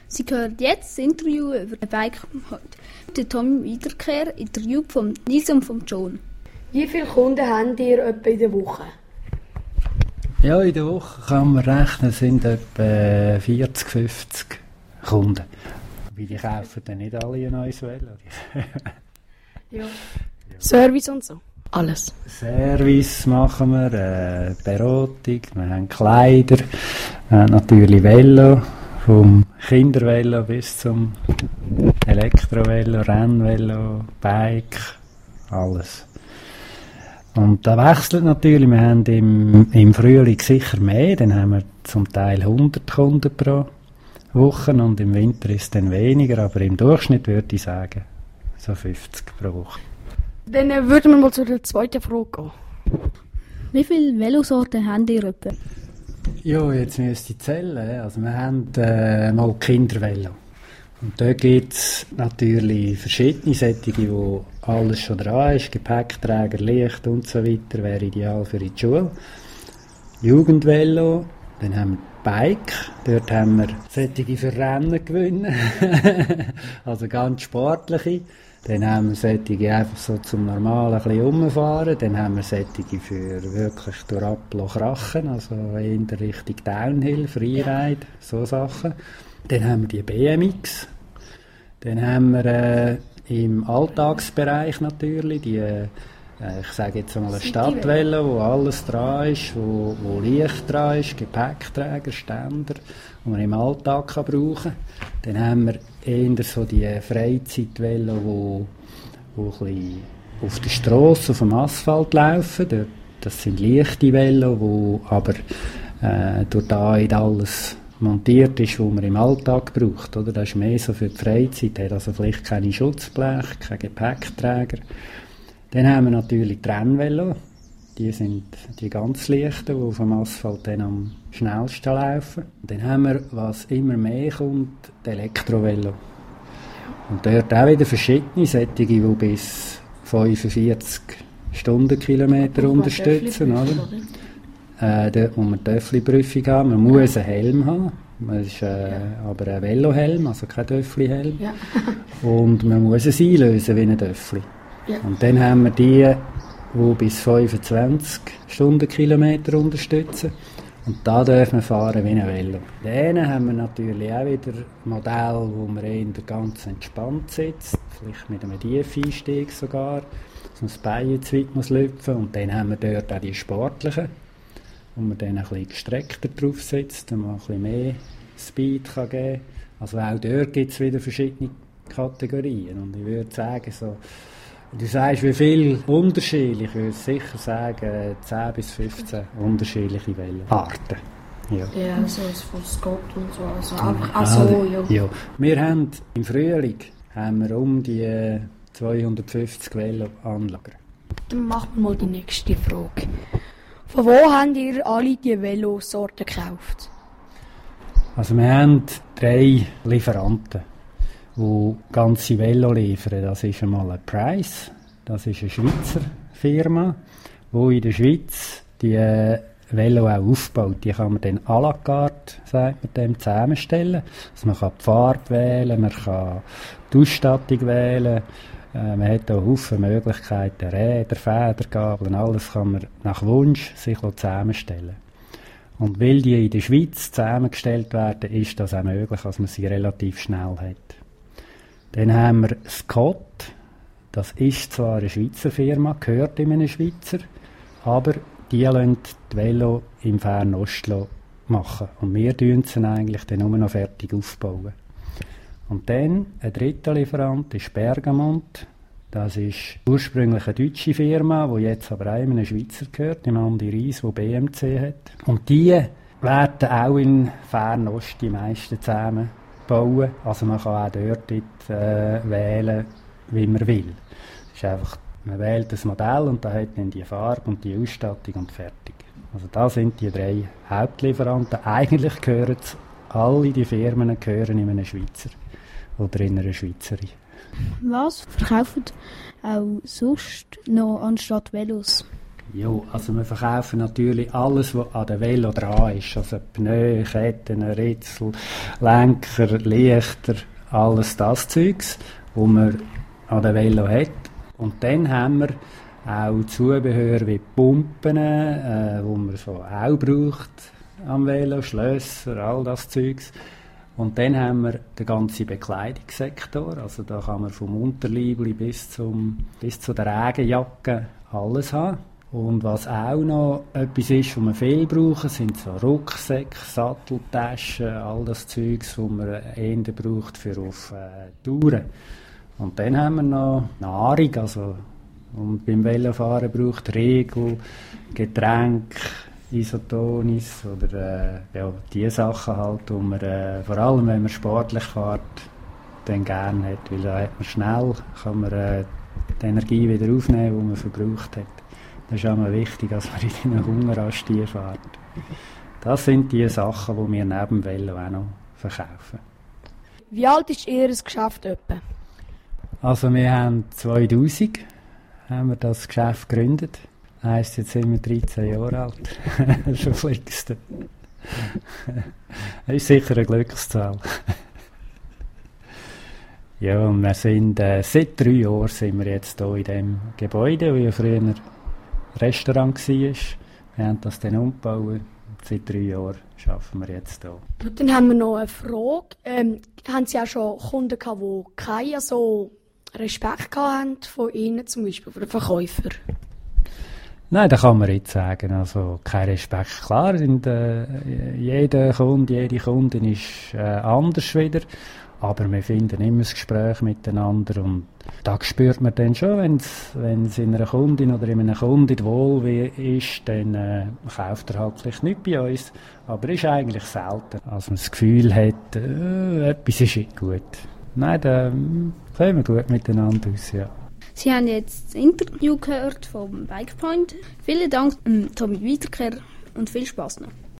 Sie hören jetzt das Interview über den Bike-Halt. Der Tommy Wiederkehr, Interview von Lisa und von John. Wie viele Kunden habt ihr etwa in der Woche? Ja, in der Woche kann man rechnen, sind etwa 40, 50 Kunden. Weil die kaufen dann nicht alle ein neues Velo. Ja. Service und so? Alles? Service machen wir, Beratung, wir haben Kleider, natürlich Velo, vom Kindervelo bis zum Elektrovelo, Rennvelo, Bike, alles. Und da wechselt natürlich, wir haben im Frühling sicher mehr, dann haben wir zum Teil 100 Kunden pro Woche und im Winter ist es dann weniger, aber im Durchschnitt würde ich sagen, so 50 pro Woche. Dann würden wir mal zu der zweiten Frage gehen. Wie viele Velosorten habt ihr etwa? Ja, jetzt müsste ich zählen. Also wir haben mal Kindervelo. Und da gibt es natürlich verschiedene Sättige, wo alles schon dran ist. Gepäckträger, Licht und so weiter, wäre ideal für die Schule. Jugendvelo, dann haben wir Bike, dort haben wir Sättige für Rennen gewinnen. Also ganz sportliche. Dann haben wir Sättige einfach so zum normalen ein bisschen rumfahren. Dann haben wir Sättige für wirklich durch Abloch krachen, also in der Richtung Downhill, Freeride, so Sachen. Dann haben wir die BMX. Dann haben wir im Alltagsbereich natürlich die, ich sage jetzt mal ein Stadtvelo, wo alles dran ist, wo Licht dran ist, Gepäckträger, Ständer, die man im Alltag kann brauchen kann. Dann haben wir eher so die Freizeitvelo, wo ein bisschen auf der Strasse, auf dem Asphalt laufen. Das sind leichte Velo, wo aber durch da nicht alles montiert ist, was man im Alltag braucht. Oder? Das ist mehr so für die Freizeit, hat also vielleicht keine Schutzbleche, keine Gepäckträger. Dann haben wir natürlich die Rennvelo. Die sind die ganz leichten, die auf dem Asphalt dann am schnellsten laufen. Dann haben wir, was immer mehr kommt, die Elektrovelo. Und dort auch wieder verschiedene Sättige, die bis 45 Stundenkilometer unterstützen. Dort muss man Töffli-Prüfung haben, man muss einen Helm haben. Das ist aber ein Velohelm, also kein Töffli-Helm. Ja. Und man muss es einlösen wie ein Töffli. Ja. Und dann haben wir die bis 25 Stundenkilometer unterstützen. Und da dürfen wir fahren wie ein Velo. Dann haben wir natürlich auch wieder Modelle, wo man eher ganz entspannt sitzt, vielleicht mit einem Tiefeinstieg sogar, dass man das Bein jetzt weit muss lüpfen. Und dann haben wir dort auch die sportlichen, wo man dann ein bisschen gestreckter drauf sitzt und man ein bisschen mehr Speed kann geben kann. Also auch dort gibt es wieder verschiedene Kategorien. Und ich würde sagen, so, du sagst, wie viele unterschiedliche, ich würde sicher sagen 10 bis 15 unterschiedliche Veloarten. Ja, so von Scott und so. Also, ja. Wir haben im Frühling um die 250 Veloanlager. Dann machen wir mal die nächste Frage. Von wo habt ihr alle die Velosorten gekauft? Also wir haben 3 Lieferanten, die ganze Velo liefern. Das ist einmal ein Price, das ist eine Schweizer Firma, die in der Schweiz die Velo auch aufbaut. Die kann man dann à la carte, sagt man dem, zusammenstellen. Also man kann die Farbe wählen, man kann die Ausstattung wählen. Man hat auch Haufen Möglichkeiten, Räder, Federgabeln, alles kann man nach Wunsch sich zusammenstellen. Und weil die in der Schweiz zusammengestellt werden, ist das auch möglich, dass man sie relativ schnell hat. Dann haben wir Scott, das ist zwar eine Schweizer Firma, gehört in einem Schweizer, aber die lassen die Velo im Fernost machen. Und wir bauen sie eigentlich dann nur noch fertig aufbauen. Und dann ein dritter Lieferant ist Bergamont. Das ist ursprünglich eine deutsche Firma, die jetzt aber auch einem Schweizer gehört, dem Andi Reis, der BMC hat. Und die werden auch in Fernost die meisten zusammen bauen. Also man kann auch dort wählen, wie man will. Es ist einfach, man wählt das Modell und da hat dann die Farbe und die Ausstattung und fertig. Also da sind die 3 Hauptlieferanten. Eigentlich gehören alle die Firmen gehören in einem Schweizer oder in einer Schweizerin. Was verkauft auch sonst noch anstatt Velos? Ja, also wir verkaufen natürlich alles, was an dem Velo dran ist. Also Pneu, Ketten, Ritzel, Lenker, Lichter, alles das Zeugs, was man an dem Velo hat. Und dann haben wir auch Zubehör wie Pumpen, wo man so auch braucht am Velo, Schlösser, all das Zeugs. Und dann haben wir den ganzen Bekleidungssektor, also da kann man vom Unterleibli bis zu der Regenjacke alles haben. Und was auch noch etwas ist, was wir viel brauchen, sind so Rucksäcke, Satteltaschen, all das Zeugs, das man eher braucht für auf Touren. Und dann haben wir noch Nahrung, also und beim Velofahren braucht Riegel, Getränke, Isotonis oder die Sachen halt, die man vor allem, wenn man sportlich fährt, dann gerne hat, weil da hat man schnell, kann man die Energie wieder aufnehmen, die man verbraucht hat. Das ist auch mal wichtig, dass man in den Hungeranstieg fährt. Das sind die Sachen, die wir neben dem Velo auch noch verkaufen. Wie alt ist Ihr Geschäft etwa? Also wir haben 2000 haben wir das Geschäft gegründet. Heisst, jetzt sind wir 13 Jahre alt. Schon fliegst du. Das ist sicher eine Glückszahl. Ja, und wir sind seit 3 Jahren sind wir jetzt hier in diesem Gebäude, wo ja früher ein Restaurant war. Wir haben das dann umgebaut. Seit 3 Jahren arbeiten wir jetzt hier. Und dann haben wir noch eine Frage. Haben Sie auch schon Kunden gehabt, die keinen so Respekt hatten von Ihnen, zum Beispiel von den Verkäufern? Nein, das kann man jetzt sagen. Also kein Respekt. Klar, jeder Kunde, jede Kundin ist anders wieder. Aber wir finden immer das Gespräch miteinander und da spürt man dann schon, wenn es in einer Kundin oder in einem Kunden wohl ist, dann kauft er halt vielleicht nicht bei uns. Aber es ist eigentlich selten, als man das Gefühl hat, etwas ist nicht gut. Nein, da kommen wir gut miteinander aus, ja. Sie haben jetzt das Interview gehört vom Bikepoint. Vielen Dank, Tommy Wiederkehr, und viel Spaß noch.